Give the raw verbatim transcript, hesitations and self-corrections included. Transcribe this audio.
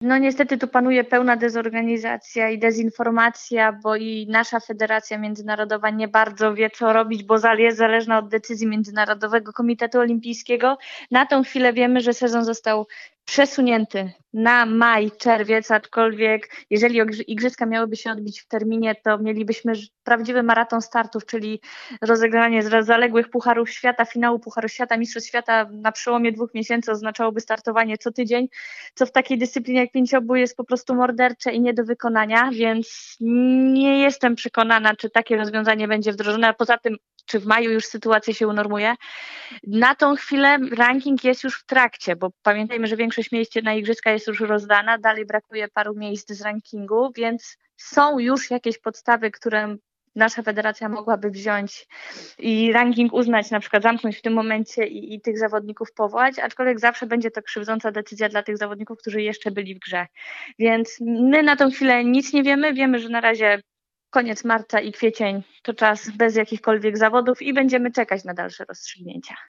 No niestety tu panuje pełna dezorganizacja i dezinformacja, bo i nasza Federacja Międzynarodowa nie bardzo wie, co robić, bo jest zależna od decyzji Międzynarodowego Komitetu Olimpijskiego. Na tą chwilę wiemy, że sezon został przesunięty na maj, czerwiec, aczkolwiek jeżeli igrzyska miałyby się odbyć w terminie, to mielibyśmy prawdziwy maraton startów, czyli rozegranie zaległych Pucharów Świata, finału Pucharu Świata, Mistrzostw Świata na przełomie dwóch miesięcy oznaczałoby startowanie co tydzień, co w takiej dyscyplinie jak pięciobój jest po prostu mordercze i nie do wykonania, więc nie jestem przekonana, czy takie rozwiązanie będzie wdrożone, a poza tym czy w maju już sytuacja się unormuje. Na tą chwilę ranking jest już w trakcie, bo pamiętajmy, że większość miejsc na igrzyska jest już rozdana, dalej brakuje paru miejsc z rankingu, więc są już jakieś podstawy, które nasza federacja mogłaby wziąć i ranking uznać, na przykład zamknąć w tym momencie i, i tych zawodników powołać, aczkolwiek zawsze będzie to krzywdząca decyzja dla tych zawodników, którzy jeszcze byli w grze. Więc my na tą chwilę nic nie wiemy, wiemy, że na razie koniec marca i kwiecień to czas bez jakichkolwiek zawodów i będziemy czekać na dalsze rozstrzygnięcia.